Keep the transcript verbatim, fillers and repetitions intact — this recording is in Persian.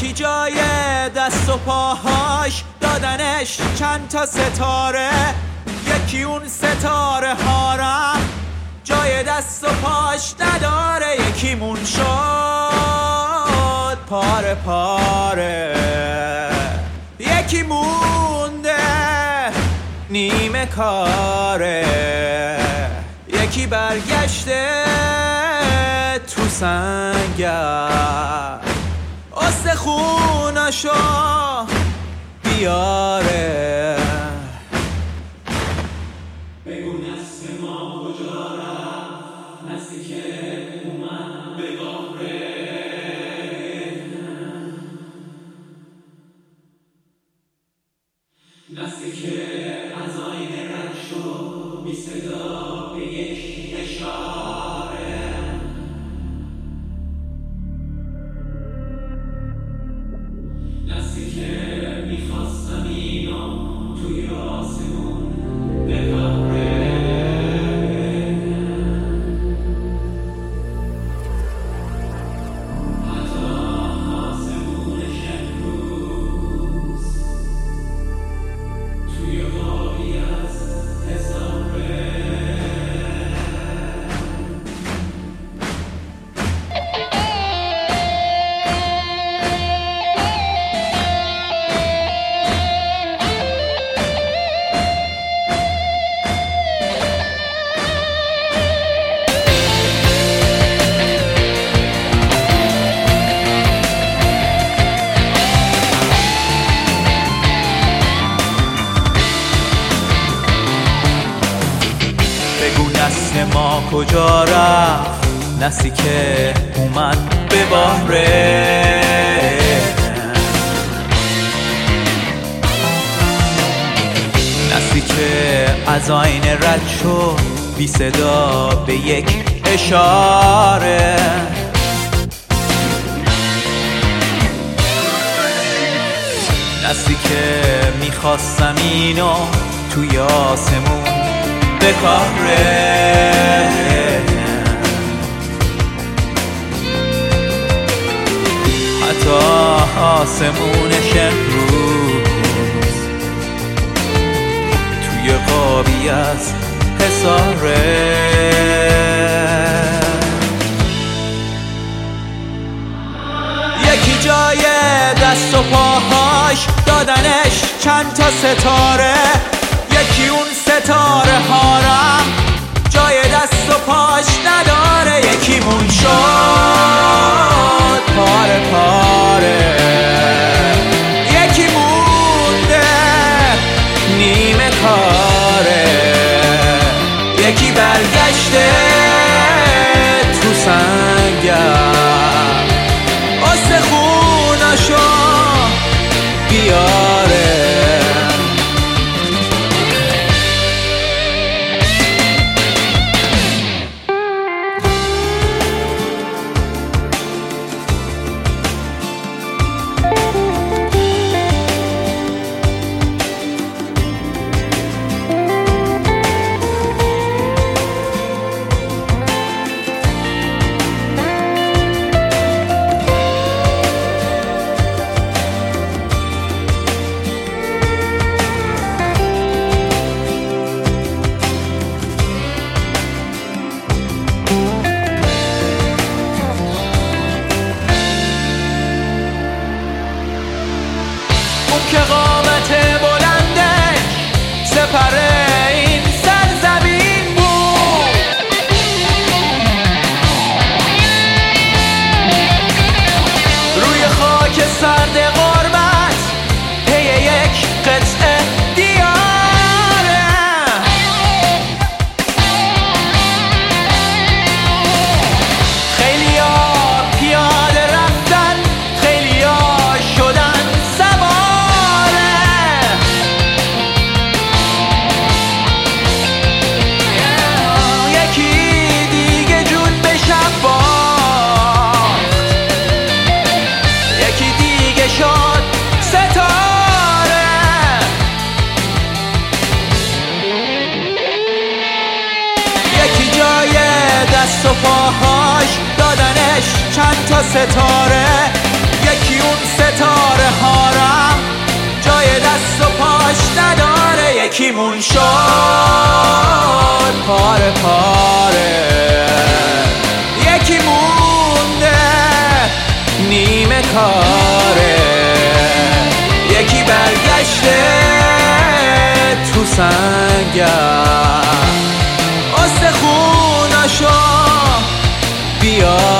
یکی جای دست و پاهاش دادنش چند تا ستاره، یکی اون ستاره هارم جای دست و پاش نداره، یکیمون شد پاره پاره، یکی مونده نیمه کاره، یکی برگشته تو سنگر استخوناشو بیاره. بگو نسل ما کجا رفت، نسلی که اومد به قهره، نسلی که از آینه رد شد بی صدا به یک اشاره، نسلی که میخواستم اینو توی آسمون بپره، حتی آسمونش امروز توی غابی از حسابه. بگو نسل ما کجا رفت، نسلی که اومد به بحره، نسلی که از آینه رد شد بی صدا به یک اشاره، نسلی که میخواستم اینو توی آسمون بکاره، حتی آسمونش امروز توی غابی از حساره. یکی جای دست و پاهاش دادنش چند تا ستاره، یکی اون ستاره هارم جای دست و پاش نداره، یکیمون شد پاره پاره، یکی مونده نیمه کاره، یکی برگشته تو سنگر استخوناشو بیاره. که قامت بلندش سپره این سرزمین بود، روی خاک سرد غربت پی یک قطعه دیاره، خیلی ها پیاده رفتن، خیلی ها شدن سوار، دست و پاهاش دادنش چند تا ستاره، یکی اون ستاره یکیمون شد پاره پاره، یکی مونده نیمه کاره، یکی برگشته تو سنگر استخوناشو بیا